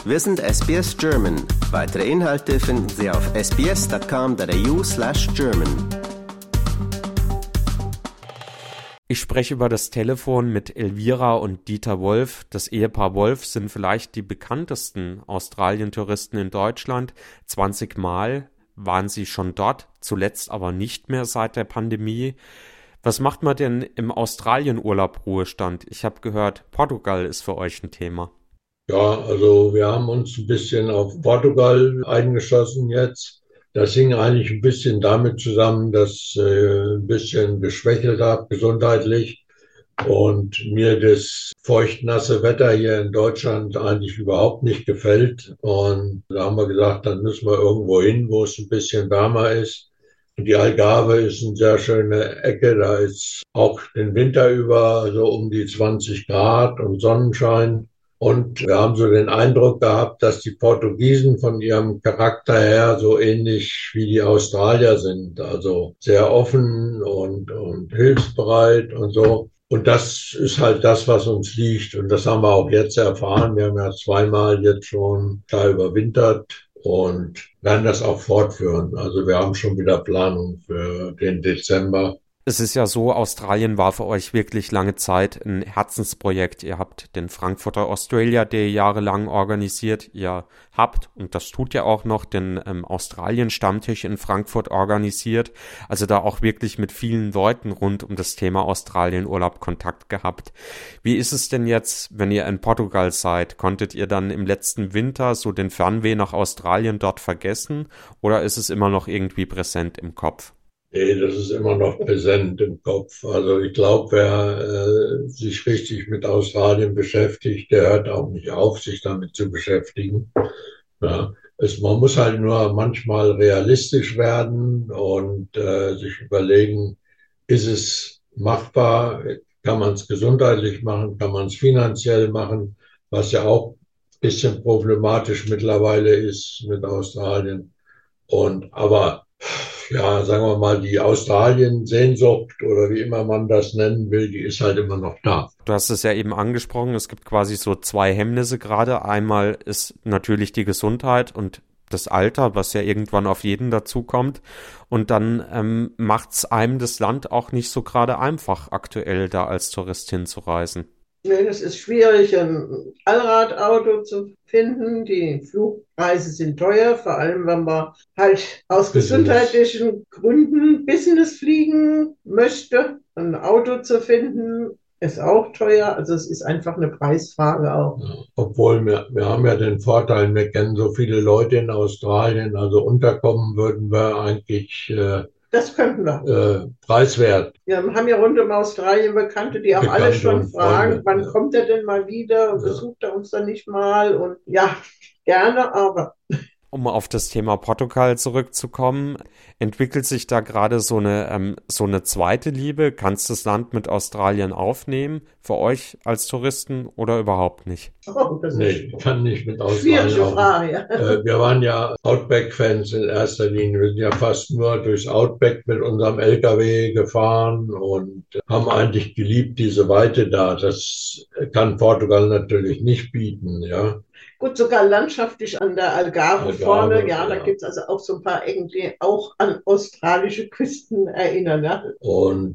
Wir sind SBS German. Weitere Inhalte finden Sie auf sbs.com.au/German. Ich spreche über das Telefon mit Elvira und Dieter Wolf. Das Ehepaar Wolf sind vielleicht die bekanntesten Australien-Touristen in Deutschland. 20 Mal waren sie schon dort, zuletzt aber nicht mehr seit der Pandemie. Was macht man denn im Australien-Urlaub-Ruhestand? Ich habe gehört, Portugal ist für euch ein Thema. Ja, also wir haben uns ein bisschen auf Portugal eingeschossen jetzt. Das hing eigentlich ein bisschen damit zusammen, dass ich ein bisschen geschwächelt habe gesundheitlich und mir das feucht-nasse Wetter hier in Deutschland eigentlich überhaupt nicht gefällt. Und da haben wir gesagt, dann müssen wir irgendwo hin, wo es ein bisschen wärmer ist. Und die Algarve ist eine sehr schöne Ecke. Da ist auch den Winter über so um die 20 Grad und Sonnenschein. Und wir haben so den Eindruck gehabt, dass die Portugiesen von ihrem Charakter her so ähnlich wie die Australier sind. Also sehr offen und hilfsbereit und so. Und das ist halt das, was uns liegt. Und das haben wir auch jetzt erfahren. Wir haben ja zweimal jetzt schon da überwintert und werden das auch fortführen. Also wir haben schon wieder Planung für den Dezember. Es ist ja so, Australien war für euch wirklich lange Zeit ein Herzensprojekt. Ihr habt den Frankfurter Australia Day jahrelang organisiert. Ihr habt, und das tut ihr auch noch, den Australien-Stammtisch in Frankfurt organisiert. Also da auch wirklich mit vielen Leuten rund um das Thema Australien-Urlaub Kontakt gehabt. Wie ist es denn jetzt, wenn ihr in Portugal seid? Konntet ihr dann im letzten Winter so den Fernweh nach Australien dort vergessen? Oder ist es immer noch irgendwie präsent im Kopf? Nee, das ist immer noch präsent im Kopf. Also ich glaube, wer sich richtig mit Australien beschäftigt, der hört auch nicht auf, sich damit zu beschäftigen. Ja, man muss halt nur manchmal realistisch werden und sich überlegen, ist es machbar? Kann man es gesundheitlich machen? Kann man es finanziell machen? Was ja auch ein bisschen problematisch mittlerweile ist mit Australien. Aber ja, sagen wir mal, die Australien-Sehnsucht oder wie immer man das nennen will, die ist halt immer noch da. Du hast es ja eben angesprochen, es gibt quasi so zwei Hemmnisse gerade. Einmal ist natürlich die Gesundheit und das Alter, was ja irgendwann auf jeden dazukommt. Und dann macht's einem das Land auch nicht so gerade einfach, aktuell da als Tourist hinzureisen. Nee, es ist schwierig, ein Allradauto zu finden. Die Flugpreise sind teuer, vor allem wenn man halt aus gesundheitlichen Gründen Business fliegen möchte. Ein Auto zu finden ist auch teuer. Also es ist einfach eine Preisfrage auch. Ja, obwohl wir haben ja den Vorteil, wir kennen so viele Leute in Australien, also unterkommen würden wir eigentlich das könnten wir. Preiswert. Wir haben ja rund um Australien Bekannte, die auch alle schon fragen, wann kommt er denn mal wieder und besucht er uns dann nicht mal? Und ja, gerne, aber. Um auf das Thema Portugal zurückzukommen, entwickelt sich da gerade so eine zweite Liebe? Kannst du das Land mit Australien aufnehmen, für euch als Touristen oder überhaupt nicht? Oh, nee, ich kann nicht mit Australien. Schwierige Frage, ja. Wir waren ja Outback-Fans in erster Linie. Wir sind ja fast nur durchs Outback mit unserem LKW gefahren und haben eigentlich geliebt, diese Weite da. Das kann Portugal natürlich nicht bieten, ja. Gut, sogar landschaftlich an der Algarve vorne, ja, da gibt es also auch so ein paar Ecken, die auch an australische Küsten erinnern. Ja. Und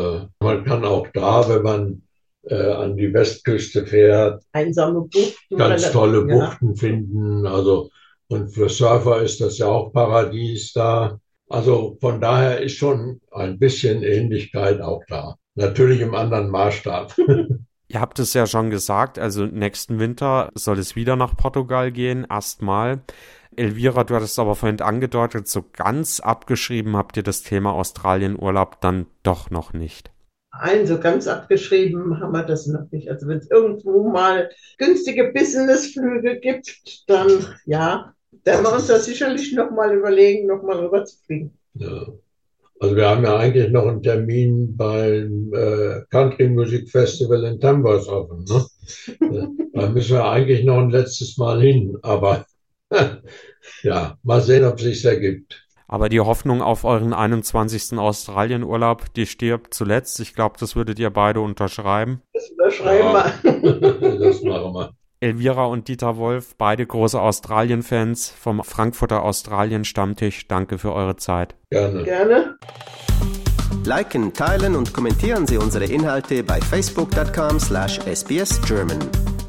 man kann auch da, wenn man an die Westküste fährt, einsame Buchten, ganz tolle Buchten finden. Also, und für Surfer ist das ja auch Paradies da. Also von daher ist schon ein bisschen Ähnlichkeit auch da. Natürlich im anderen Maßstab. Ihr habt es ja schon gesagt, also nächsten Winter soll es wieder nach Portugal gehen, erstmal. Elvira, du hattest aber vorhin angedeutet, so ganz abgeschrieben habt ihr das Thema Australien-Urlaub dann doch noch nicht. Nein, so ganz abgeschrieben haben wir das noch nicht. Also wenn es irgendwo mal günstige Businessflüge gibt, dann ja, werden wir uns das sicherlich nochmal überlegen, nochmal rüber zu fliegen. Ja. Also wir haben ja eigentlich noch einen Termin beim Country Music Festival in Tamworth offen. Ne? Da müssen wir eigentlich noch ein letztes Mal hin. Aber ja, mal sehen, ob es sich ergibt. Aber die Hoffnung auf euren 21. Australienurlaub, die stirbt zuletzt. Ich glaube, das würdet ihr beide unterschreiben. Das unterschreiben wir. Das machen wir. Elvira und Dieter Wolf, beide große Australien-Fans vom Frankfurter Australien-Stammtisch. Danke für eure Zeit. Gerne. Gerne. Liken, teilen und kommentieren Sie unsere Inhalte bei facebook.com/sbsgerman.